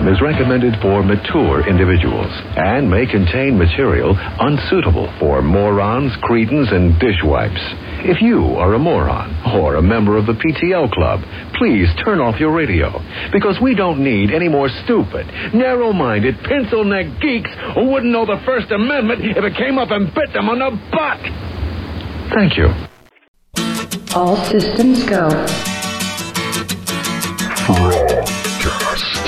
program is recommended for mature individuals and may contain material unsuitable for morons, cretins, and dishwipes. If you are a moron or a member of the PTL Club, please turn off your radio, because we don't need any more stupid, narrow-minded, pencil-neck geeks who wouldn't know the First Amendment if it came up and bit them on the butt. Thank you. All systems go. Frogcast.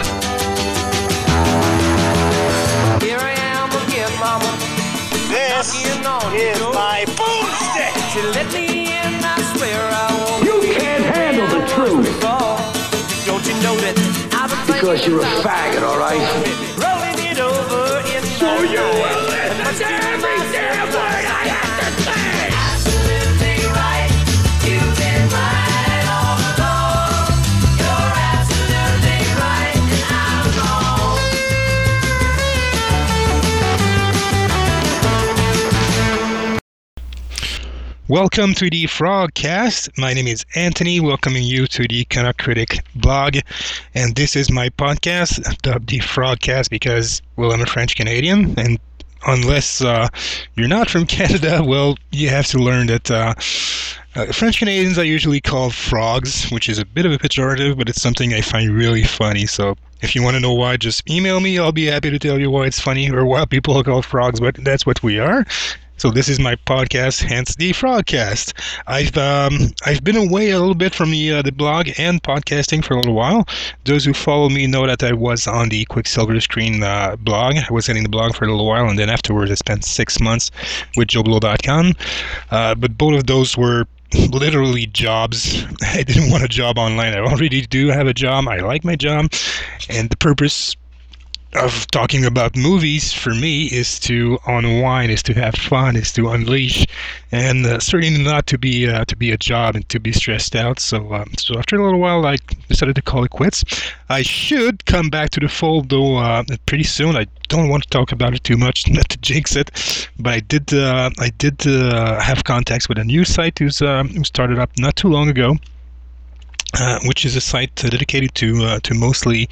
Here I am again, mama. This is my boomstick. You let me in, I swear I won't. You can't handle the truth. Don't you know that I've been Because you're a faggot, all right? rolling it over in So you will listen to every damn word I have to say. Absolutely right. You've been right all along. You're absolutely right, and I'm wrong. Welcome to the Frogcast. My name is Anthony, welcoming you to the Canuck Critic blog. And this is my podcast, dubbed the Frogcast, because, well, I'm a French Canadian. And unless you're not from Canada, well, you have to learn that French Canadians are usually called frogs, which is a bit of a pejorative, but it's something I find really funny. So if you want to know why, just email me. I'll be happy to tell you why it's funny or why people are called frogs, but that's what we are. So this is my podcast, hence the Frogcast. I've been away a little bit from the blog and podcasting for a little while. Those who follow me know that I was on the Quicksilver Screen blog. I was heading the blog for a little while, and then afterwards I spent 6 months with JoeBlow.com. But both of those were literally jobs. I didn't want a job online. I already do have a job. I like my job, and the purpose of talking about movies for me is to unwind, is to have fun, is to unleash, and certainly not to be a job and to be stressed out. So after a little while, I decided to call it quits. I should come back to the fold though pretty soon. I don't want to talk about it too much, not to jinx it, but I did have contacts with a new site who started up not too long ago. Which is a site dedicated to mostly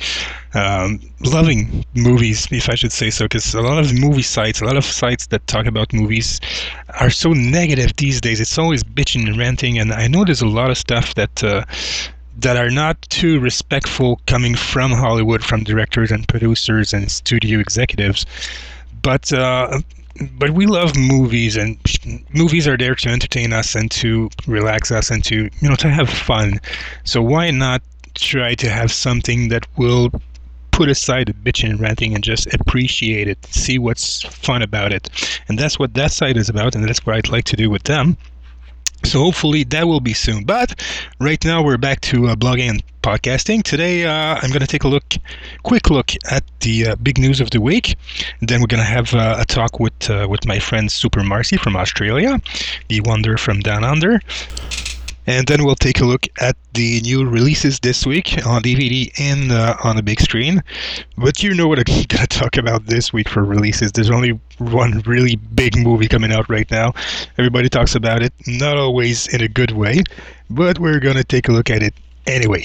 loving movies, if I should say so, because a lot of movie sites, a lot of sites that talk about movies are so negative these days. It's always bitching and ranting, and I know there's a lot of stuff that are not too respectful coming from Hollywood, from directors and producers and studio executives, but we love movies, and movies are there to entertain us and to relax us and to have fun. So why not try to have something that will put aside the bitching and ranting and just appreciate it, see what's fun about it. And that's what that site is about, and that's what I'd like to do with them. So hopefully that will be soon. But right now we're back to blogging and podcasting. Today I'm going to take a quick look at the big news of the week. Then we're going to have a talk with my friend Super Marcy from Australia, the wonder from down under. And then we'll take a look at the new releases this week on DVD and on the big screen. But you know what I'm going to talk about this week for releases. There's only one really big movie coming out right now. Everybody talks about it, not always in a good way, but we're going to take a look at it anyway.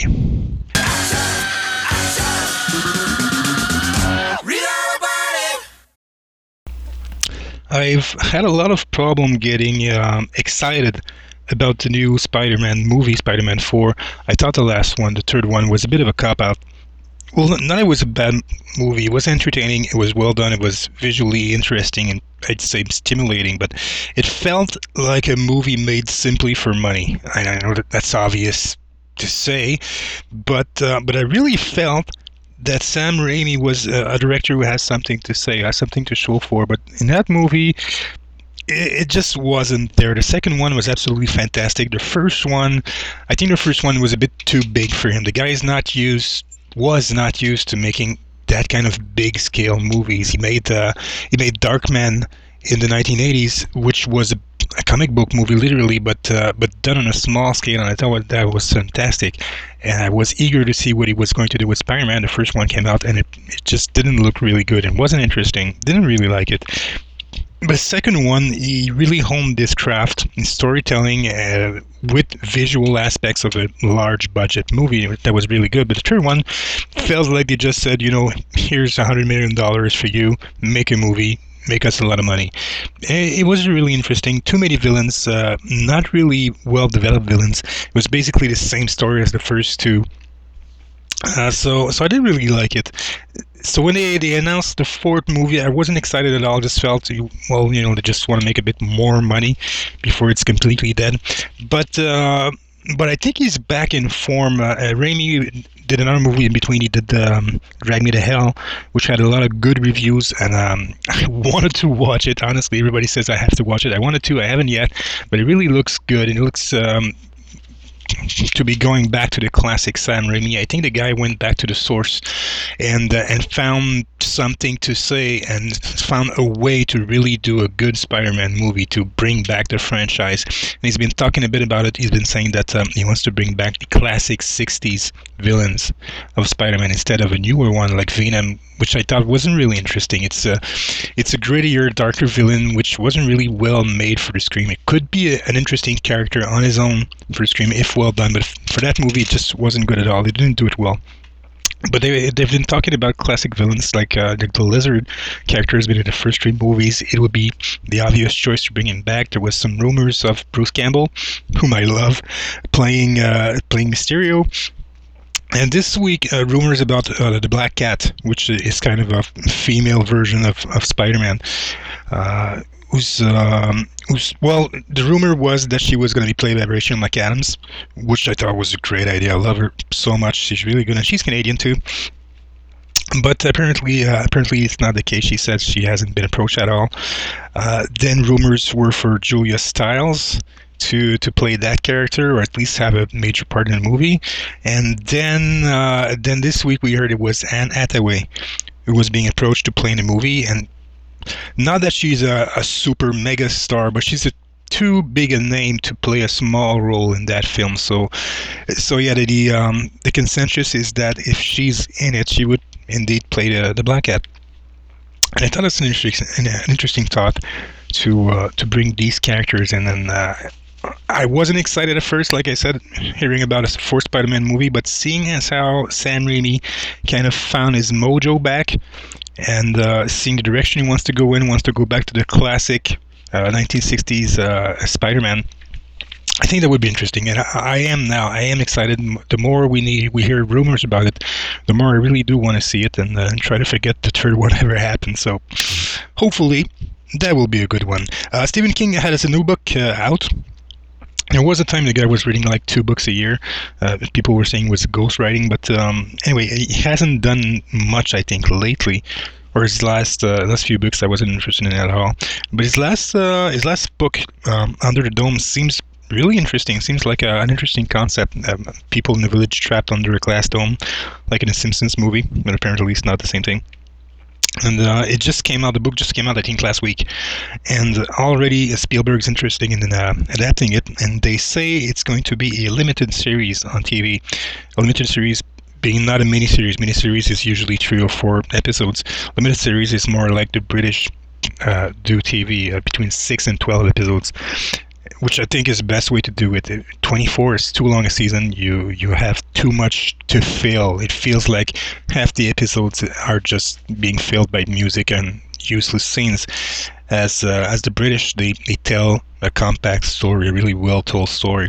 I've had a lot of problem getting excited about the new Spider-Man movie, Spider-Man 4. I thought the last one, the third one, was a bit of a cop-out. Well, not that it was a bad movie. It was entertaining, it was well done, it was visually interesting, and I'd say stimulating, but it felt like a movie made simply for money. I know that's obvious to say, but I really felt that Sam Raimi was a director who has something to say, has something to show for, but in that movie, it just wasn't there. The second one was absolutely fantastic. I think the first one was a bit too big for him. The guy was not used to making that kind of big scale movies. He made Darkman in the 1980s, which was a comic book movie, literally, but done on a small scale, and I thought that was fantastic. And I was eager to see what he was going to do with Spider-Man. The first one came out, and it just didn't look really good and wasn't interesting. Didn't really like it. the second one, he really honed this craft in storytelling with visual aspects of a large budget movie that was really good. But the third one feels like they just said, here's $100 million for you, make a movie, make us a lot of money. It was really interesting. Too many villains, not really well developed villains. It was basically the same story as the first two. So I didn't really like it. So when they announced the fourth movie, I wasn't excited at all. Just felt, well, they just want to make a bit more money before it's completely dead. But I think he's back in form. Raimi did another movie in between. He did Drag Me to Hell, which had a lot of good reviews, and I wanted to watch it. Honestly, everybody says I have to watch it. I wanted to. I haven't yet, but it really looks good, and it looks to be going back to the classic Sam Raimi. I think the guy went back to the source and found something to say and found a way to really do a good Spider-Man movie to bring back the franchise. And he's been talking a bit about it. He's been saying that he wants to bring back the classic 60s villains of Spider-Man instead of a newer one like Venom, which I thought wasn't really interesting. It's a grittier, darker villain, which wasn't really well made for the screen. It could be an interesting character on his own for the screen if well done, but for that movie, it just wasn't good at all. They didn't do it well. But they've been talking about classic villains like the Lizard character has been in the first three movies. It would be the obvious choice to bring him back. There was some rumors of Bruce Campbell, whom I love, playing Mysterio. And this week, rumors about the Black Cat, which is kind of a female version of Spider-Man. Well, the rumor was that she was going to be played by Rachel McAdams, which I thought was a great idea. I love her so much. She's really good, and she's Canadian too. But apparently it's not the case. She says she hasn't been approached at all. Then rumors were for Julia Stiles to play that character, or at least have a major part in the movie. And then this week we heard it was Anne Hathaway who was being approached to play in the movie, and not that she's a super mega star, but she's too big a name to play a small role in that film. So yeah, the consensus is that if she's in it, she would indeed play the Black Cat. And I thought it's an interesting thought to bring these characters in. And I wasn't excited at first, like I said, hearing about a fourth Spider-Man movie, but seeing as how Sam Raimi kind of found his mojo back, and seeing the direction he wants to go back to the classic 1960s Spider-Man, I think that would be interesting. And I am excited. The more we hear rumors about it, the more I really do want to see it and try to forget the third one ever happened. So hopefully that will be a good one. Stephen King had a new book out. There was a time the guy was reading like 2 books a year. People were saying it was ghostwriting, but anyway, he hasn't done much, I think, lately. Or his last few books, I wasn't interested in at all. But his last book, Under the Dome, seems really interesting. Seems like an interesting concept. People in the village trapped under a glass dome, like in a Simpsons movie, but apparently it's not the same thing. And it just came out. The book just came out, I think, last week, and already Spielberg's interested in adapting it. And they say it's going to be a limited series on TV. A limited series being not a miniseries. Miniseries is usually 3 or 4 episodes. Limited series is more like the British do TV, between 6 and 12 episodes, which I think is the best way to do it. 24 is too long a season. You have too much to fill. It feels like half the episodes are just being filled by music and useless scenes. As the British, they tell a compact story, a really well told story.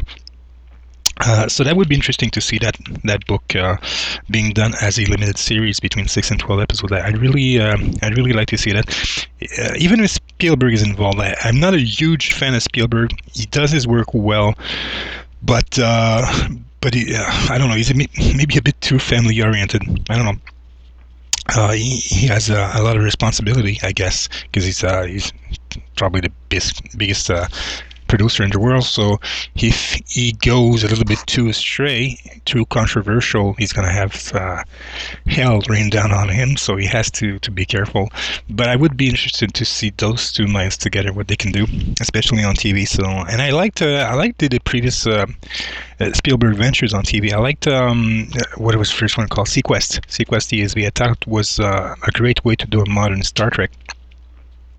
So that would be interesting to see that book being done as a limited series between 6 and 12 episodes. I'd really like to see that. Even if Spielberg is involved, I'm not a huge fan of Spielberg. He does his work well, but he, I don't know. He's maybe a bit too family oriented. I don't know. He has a lot of responsibility, I guess, because he's probably the biggest producer in the world. So if he goes a little bit too astray, too controversial, he's going to have hell rain down on him. So he has to be careful. But I would be interested to see those two minds together, what they can do, especially on TV. So, and I liked the previous Spielberg ventures on TV. I liked what was the first one called, Sequest TSV. I thought was a great way to do a modern Star Trek.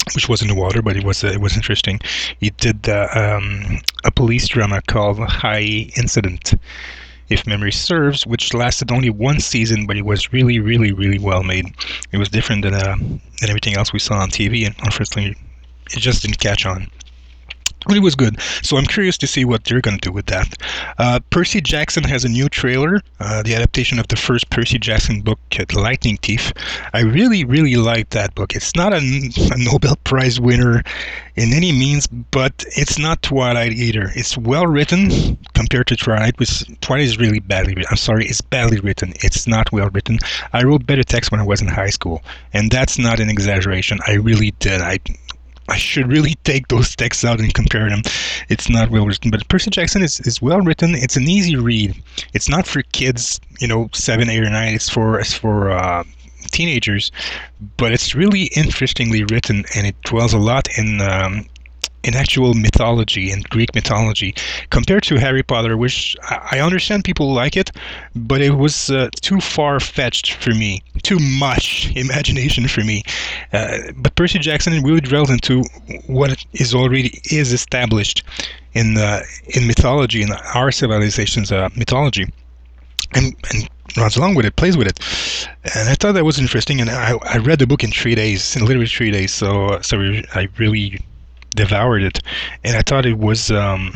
which was in the water, but it was interesting. He did a police drama called High Incident, if memory serves, which lasted only one season, but it was really, really, really well made. It was different than everything else we saw on TV, and unfortunately, it just didn't catch on. But it was good, so I'm curious to see what they're going to do with that. Percy Jackson has a new trailer, the adaptation of the first Percy Jackson book, Lightning Thief. I really, really like that book. It's not a Nobel Prize winner in any means, but it's not Twilight either. It's well written compared to Twilight, which Twilight is really badly written. I'm sorry, it's badly written. It's not well written. I wrote better text when I was in high school, and that's not an exaggeration. I really did. I should really take those texts out and compare them. It's not well written, but Percy Jackson is well written. It's an easy read. It's not for kids, 7, 8, or 9. It's for teenagers, but it's really interestingly written, and it dwells a lot in actual mythology and Greek mythology compared to Harry Potter, which I understand people like it, but it was too far-fetched for me, too much imagination for me. But Percy Jackson really dwells into what is already established in mythology, in our civilization's mythology, and runs along with it, plays with it. And I thought that was interesting, and I read the book in literally 3 days, so I really devoured it, and I thought it was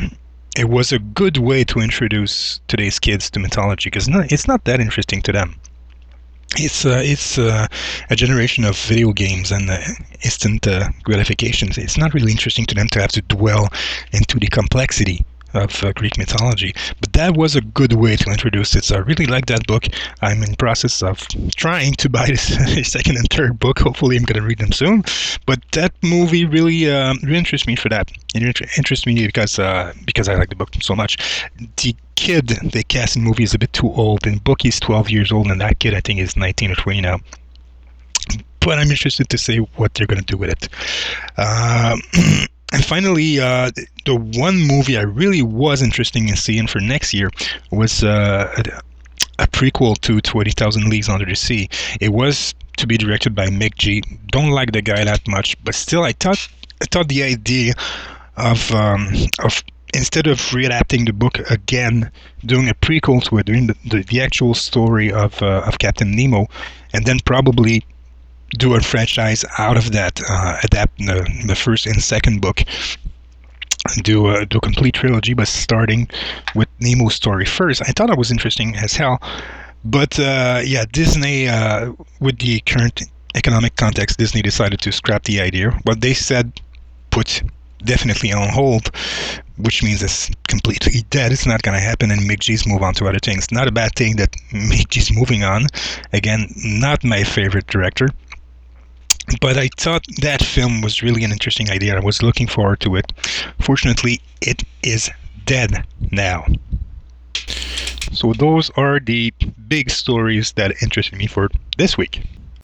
a good way to introduce today's kids to mythology, because it's not that interesting to them. It's a generation of video games and instant gratifications. It's not really interesting to them to have to dwell into the complexity of Greek mythology, but that was a good way to introduce it. So I really like that book. I'm in process of trying to buy the second and third book. Hopefully I'm going to read them soon, but that movie really interests me for that. It interests me because I like the book so much. The kid they cast in the movie is a bit too old. In the book he's 12 years old, and that kid I think is 19 or 20 now. But I'm interested to see what they're going to do with it. And finally, the one movie I really was interested in seeing for next year was a prequel to 20,000 Leagues Under the Sea. It was to be directed by Mick G. Don't like the guy that much, but still, I thought the idea of instead of readapting the book again, doing a prequel to it, doing the actual story of Captain Nemo, and then probably do a franchise out of that, adapt the first and second book, do a complete trilogy, but starting with Nemo's story first. I thought that was interesting as hell. But Disney, with the current economic context, Disney decided to scrap the idea. What they said, put definitely on hold, which means it's completely dead. It's not going to happen, and Mick G's move on to other things. Not a bad thing that Mick G's moving on. Again, not my favorite director. But I thought that film was really an interesting idea. I was looking forward to it. Fortunately, it is dead now. So those are the big stories that interested me for this week.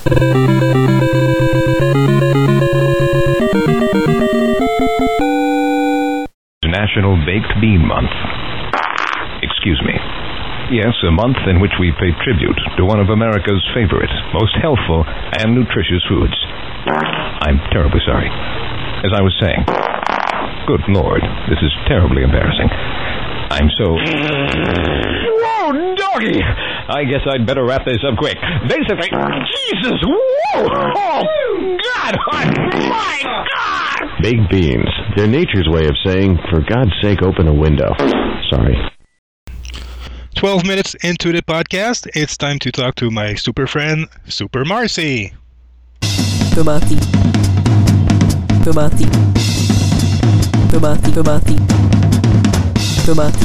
National Baked Bean Month. Excuse me. Yes, a month in which we pay tribute to one of America's favorite, most healthful, and nutritious foods. I'm terribly sorry. As I was saying, good Lord, this is terribly embarrassing. I'm so... Whoa, doggy! I guess I'd better wrap this up quick. Basically, Jesus, whoa! Oh, God! Oh, my God! Baked beans. They're nature's way of saying, for God's sake, open a window. Sorry. 12 minutes into the podcast, it's time to talk to my super friend, Super Marcy. Tomati. Tomati. Tomati, tomati. Tomati.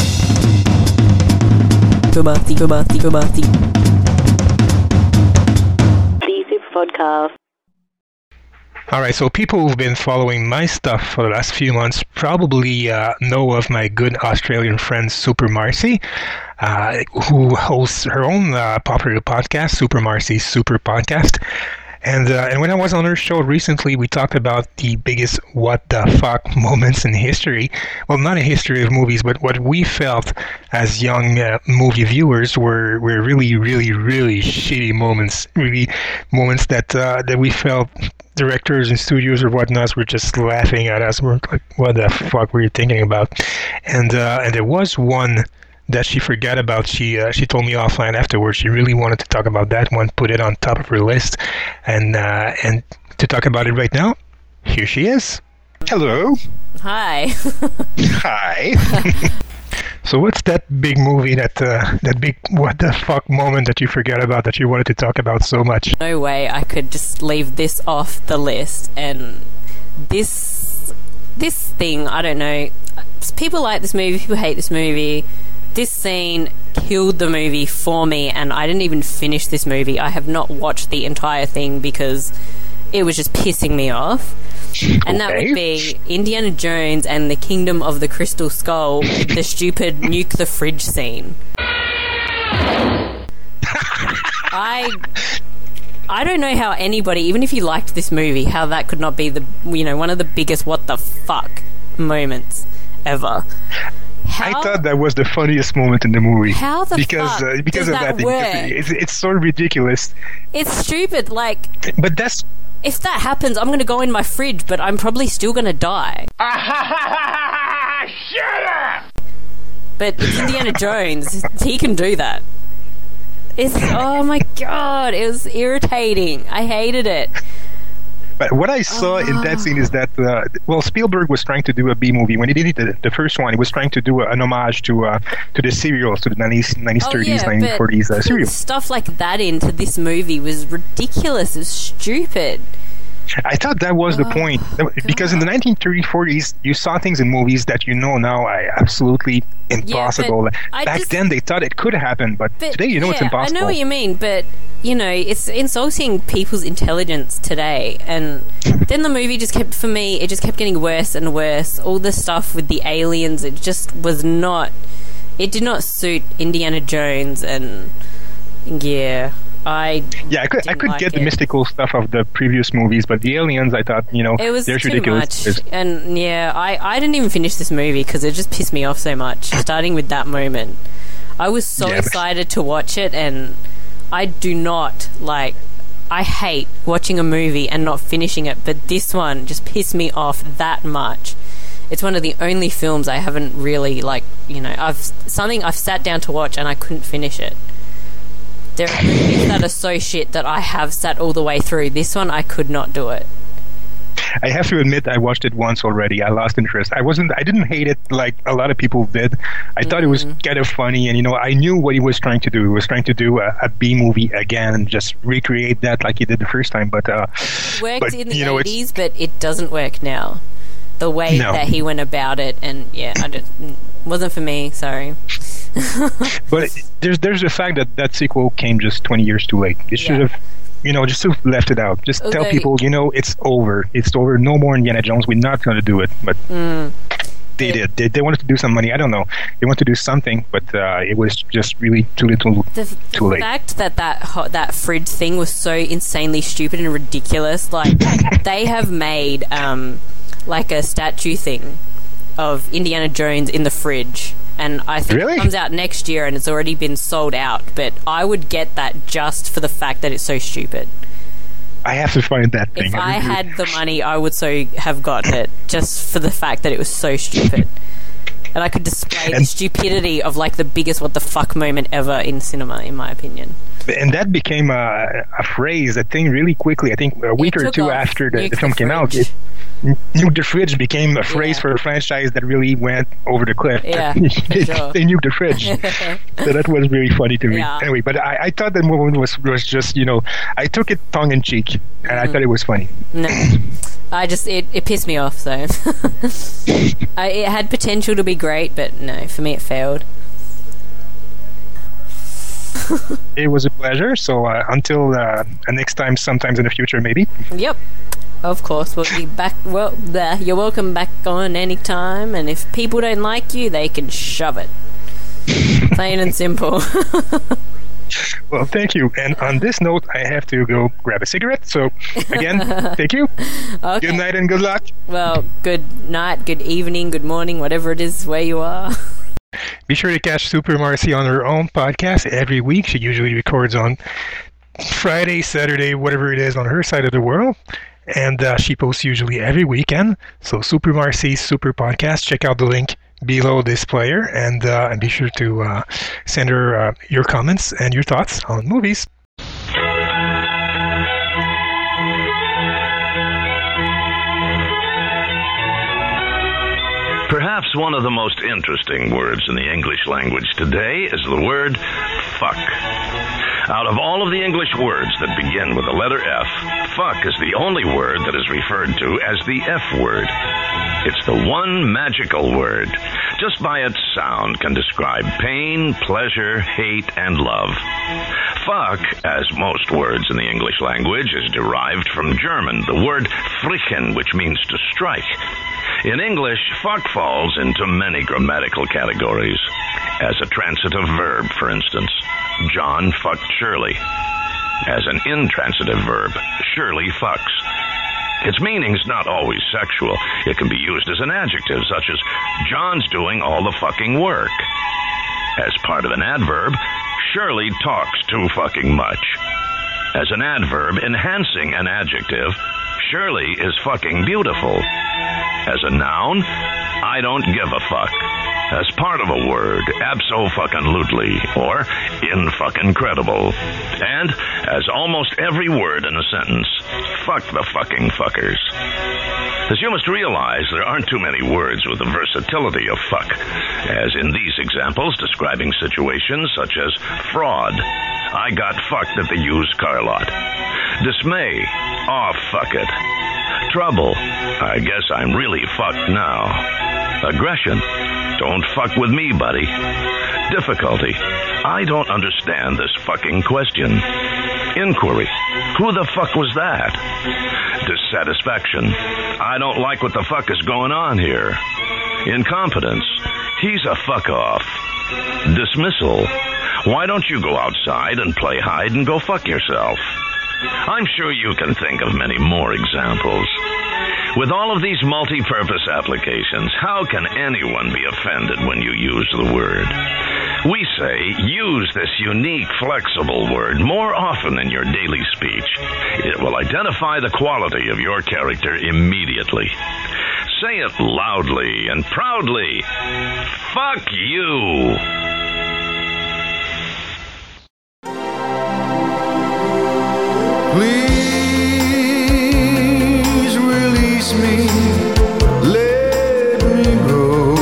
Tomati, tomati, tomati. The Super Podcast. Alright, so people who've been following my stuff for the last few months probably know of my good Australian friend Super Marcy, who hosts her own popular podcast, Super Marcy's Super Podcast. And when I was on her show recently, we talked about the biggest what the fuck moments in history. Well, not a history of movies, but what we felt as young movie viewers were really, really, really shitty moments. Really moments that we felt directors and studios or whatnot were just laughing at us. We're like, what the fuck were you thinking about? And there was one that she forgot about. She told me offline afterwards she really wanted to talk about that one, put it on top of her list, and to talk about it right now, here she is. Hello. Hi. Hi. So what's that big movie, that big what the fuck moment that you forgot about that you wanted to talk about so much? No way I could just leave this off the list. And this thing, I don't know. People like this movie, people hate this movie. This scene killed the movie for me, and I didn't even finish this movie. I have not watched the entire thing because it was just pissing me off. And that would be Indiana Jones and the Kingdom of the Crystal Skull, the stupid nuke the fridge scene. I don't know how anybody, even if you liked this movie, how that could not be one of the biggest what the fuck moments ever. I thought that was the funniest moment in the movie. How the because fuck because does of that that work? It's so ridiculous. It's stupid. Like, But that's if that happens, I'm going to go in my fridge, but I'm probably still going to die. Shut up! But it's Indiana Jones. He can do that. Oh my god, it was irritating. I hated it. But what I saw in that scene is that, Spielberg was trying to do a B movie. When he did it, the first one, he was trying to do an homage to the serials, to the 1930s, 1940s serials. Stuff like that into this movie was ridiculous. It was stupid. I thought that was the point. Because in the 1930s, 40s, you saw things in movies that now are absolutely impossible. Back then, they thought it could happen, but today, it's impossible. I know what you mean, but, it's insulting people's intelligence today. And then the movie just kept getting worse and worse. All the stuff with the aliens, it just was not... It did not suit Indiana Jones, and, yeah... I could get the mystical stuff of the previous movies, but the aliens, I thought, it was they're too ridiculous. much. And I didn't even finish this movie because it just pissed me off so much. Starting with that moment, I was so excited to watch it, and I do not I hate watching a movie and not finishing it, but this one just pissed me off that much. It's one of the only films I haven't really I've sat down to watch and I couldn't finish it. There are movies that are so shit that I have sat all the way through. This one, I could not do it. I have to admit, I watched it once already. I lost interest. I didn't hate it like a lot of people did. I thought it was kind of funny, and I knew what he was trying to do. He was trying to do a B movie again and just recreate that like he did the first time. But it worked in the 80s, but it doesn't work now. The way that he went about it, and wasn't for me. Sorry. But there's the fact that sequel came just 20 years too late. It should have, just left it out. Just tell people, it's over. It's over. No more Indiana Jones. We're not going to do it. But they did. They wanted to do some money. I don't know. They wanted to do something, but it was just really too little, too late. The fact that fridge thing was so insanely stupid and ridiculous. Like, they have made a statue thing of Indiana Jones in the fridge. And I think it comes out next year and it's already been sold out. But I would get that just for the fact that it's so stupid. I have to find that thing. If I had the money, I would so have gotten it just for the fact that it was so stupid. And I could display the stupidity of the biggest what the fuck moment ever in cinema, in my opinion. And that became a phrase, a thing really quickly. I think a week or two after the film came out. Nuke the fridge became a phrase for a franchise that really went over the cliff. Yeah, they nuked the fridge. So that was really funny to me. Yeah. Anyway, but I thought the moment was just, I took it tongue-in-cheek, and I thought it was funny. No. It pissed me off, so. It had potential to be great, but no, for me it failed. It was a pleasure, so until next time, sometimes in the future, maybe. Yep. Of course, we'll be back. Well, you're welcome back on anytime, and if people don't like you, they can shove it. Plain and simple. Well, thank you. And on this note, I have to go grab a cigarette. So, again, thank you. Okay. Good night and good luck. Well, good night, good evening, good morning, whatever it is where you are. Be sure to catch Super Marcy on her own podcast every week. She usually records on Friday, Saturday, whatever it is on her side of the world. And she posts usually every weekend. So Super Marcy's Super Podcast. Check out the link below this player. And be sure to send her your comments and your thoughts on movies. Perhaps one of the most interesting words in the English language today is the word fuck. Out of all of the English words that begin with the letter F, fuck is the only word that is referred to as the F word. It's the one magical word. Just by its sound can describe pain, pleasure, hate, and love. Fuck, as most words in the English language, is derived from German, the word frichen, which means to strike. In English, fuck falls into many grammatical categories. As a transitive verb, for instance, John fucked Shirley. As an intransitive verb, Shirley fucks. Its meaning's not always sexual. It can be used as an adjective, such as, John's doing all the fucking work. As part of an adverb, Shirley talks too fucking much. As an adverb enhancing an adjective, Shirley is fucking beautiful. As a noun, I don't give a fuck. As part of a word, abso-fucking-lutely, or in-fucking-credible. And, as almost every word in a sentence, fuck the fucking fuckers. As you must realize, there aren't too many words with the versatility of fuck, as in these examples describing situations such as fraud, I got fucked at the used car lot. Dismay, oh fuck it. Trouble, I guess I'm really fucked now. Aggression, don't fuck with me, buddy. Difficulty, I don't understand this fucking question. Inquiry, who the fuck was that? Dissatisfaction, I don't like what the fuck is going on here. Incompetence, he's a fuck off. Dismissal, why don't you go outside and play hide and go fuck yourself? I'm sure you can think of many more examples. With all of these multi-purpose applications, how can anyone be offended when you use the word? We say, use this unique, flexible word more often in your daily speech. It will identify the quality of your character immediately. Say it loudly and proudly. Fuck you! Please release me, let me go.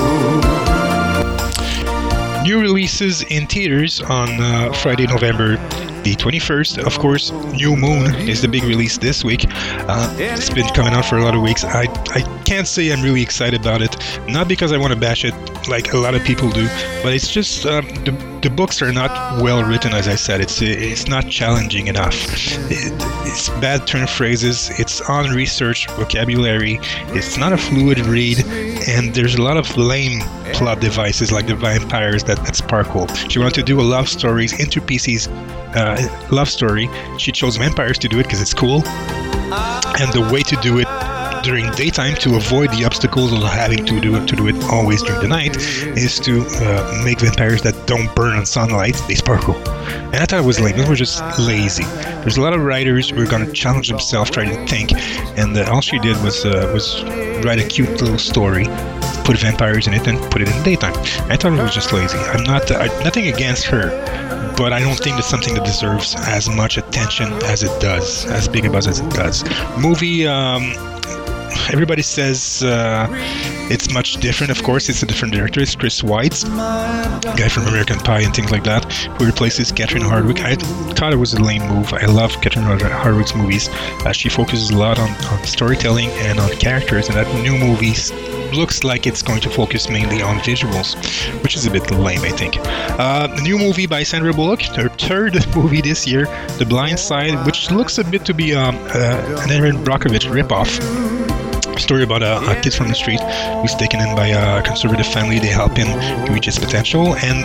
New releases in theaters on Friday, November the 21st. Of course, New Moon is the big release this week. It's been coming out for a lot of weeks. I can't say I'm really excited about it. Not because I want to bash it like a lot of people do, but it's just the books are not well written, as I said. It's not challenging enough. It's bad turn phrases. It's unresearched vocabulary. It's not a fluid read, and there's a lot of lame plot devices like the vampires that sparkle. She wanted to do a love stories into PC's love story. She chose vampires to do it because it's cool, and the way to do it during daytime to avoid the obstacles of having to do it always during the night is to make vampires that don't burn on sunlight. They sparkle. And I thought it was lame. It was just lazy. There's a lot of writers who are going to challenge themselves, try to think, and all she did was write a cute little story, put vampires in it, and put it in the daytime. I thought it was just lazy. I'm nothing against her, but I don't think it's something that deserves as much attention as it does, as big a buzz as it does. Movie, everybody says it's much different. Of course, it's a different director. It's Chris Weitz, guy from American Pie and things like that, who replaces Catherine Hardwicke. I thought it was a lame move. I love Catherine Hardwicke's movies. She focuses a lot on storytelling and on characters, and that new movie looks like it's going to focus mainly on visuals, which is a bit lame, I think. The new movie by Sandra Bullock, her third movie this year, The Blind Side, which looks a bit to be an Erin Brockovich ripoff. Story about a kid from the street who's taken in by a conservative family. They help him to reach his potential, and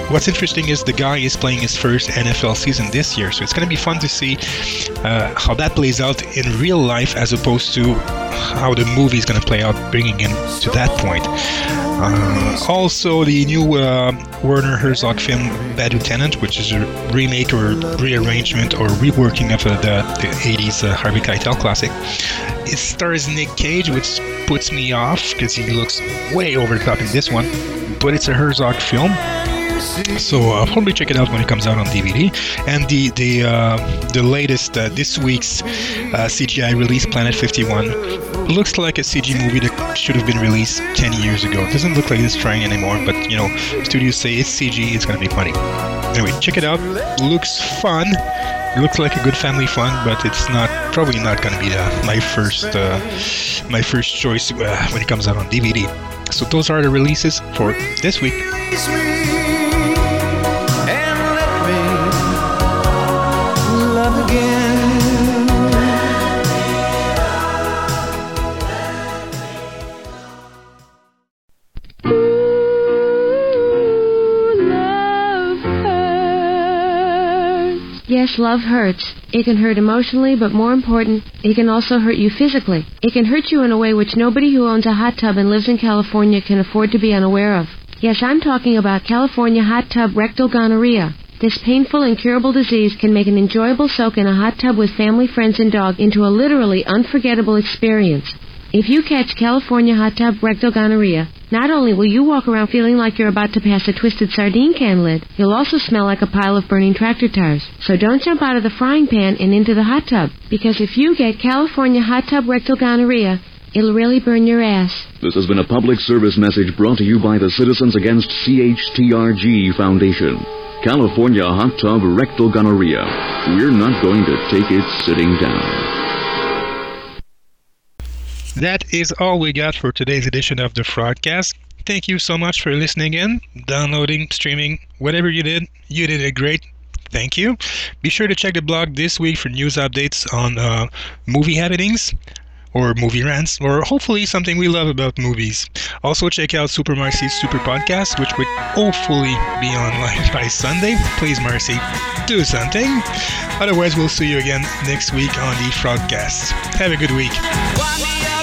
what's interesting is the guy is playing his first NFL season this year, so it's going to be fun to see how that plays out in real life as opposed to how the movie is going to play out, bringing him to that point. Also, the new Werner Herzog film Bad Lieutenant, which is a remake or rearrangement or reworking of the 80s Harvey Keitel classic. It stars Nick Cage, which puts me off because he looks way over the top in this one, but it's a Herzog film. So probably check it out when it comes out on DVD. And the latest this week's CGI release, Planet 51, looks like a CG movie that should have been released 10 years ago. It doesn't look like it's trying anymore, but studios say it's CG, it's gonna be funny. Anyway, check it out. Looks fun. It looks like a good family fun, but it's probably not gonna be my first choice when it comes out on DVD. So those are the releases for this week. Yes, love hurts. It can hurt emotionally, but more important, it can also hurt you physically. It can hurt you in a way which nobody who owns a hot tub and lives in California can afford to be unaware of. Yes, I'm talking about California hot tub rectal gonorrhea. This painful, incurable disease can make an enjoyable soak in a hot tub with family, friends, and dog into a literally unforgettable experience. If you catch California hot tub rectal gonorrhea, not only will you walk around feeling like you're about to pass a twisted sardine can lid, you'll also smell like a pile of burning tractor tires. So don't jump out of the frying pan and into the hot tub, because if you get California hot tub rectal gonorrhea, it'll really burn your ass. This has been a public service message brought to you by the Citizens Against CHTRG Foundation. California hot tub rectal gonorrhea. We're not going to take it sitting down. That is all we got for today's edition of the Fraudcast. Thank you so much for listening in, downloading, streaming, whatever you did. You did it great. Thank you. Be sure to check the blog this week for news updates on movie happenings or movie rants, or hopefully something we love about movies. Also check out Super Marcy's Super Podcast, which would hopefully be online by Sunday. Please, Marcy, do something. Otherwise, we'll see you again next week on the Fraudcast. Have a good week.